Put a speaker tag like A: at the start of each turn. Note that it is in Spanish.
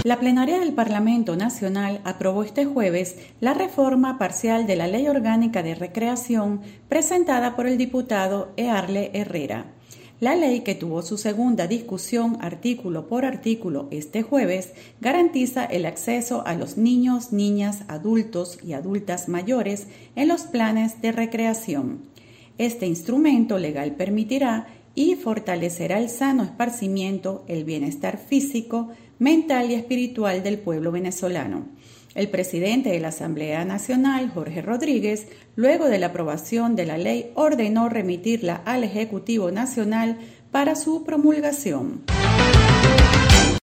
A: La plenaria del Parlamento Nacional aprobó este jueves la reforma parcial de la Ley Orgánica de Recreación presentada por el diputado Earle Herrera. La ley, que tuvo su segunda discusión artículo por artículo este jueves, garantiza el acceso a los niños, niñas, adultos y adultas mayores en los planes de recreación. Este instrumento legal permitirá y fortalecerá el sano esparcimiento, el bienestar físico, mental y espiritual del pueblo venezolano. El presidente de la Asamblea Nacional, Jorge Rodríguez, luego de la aprobación de la ley, ordenó remitirla al Ejecutivo Nacional para su promulgación.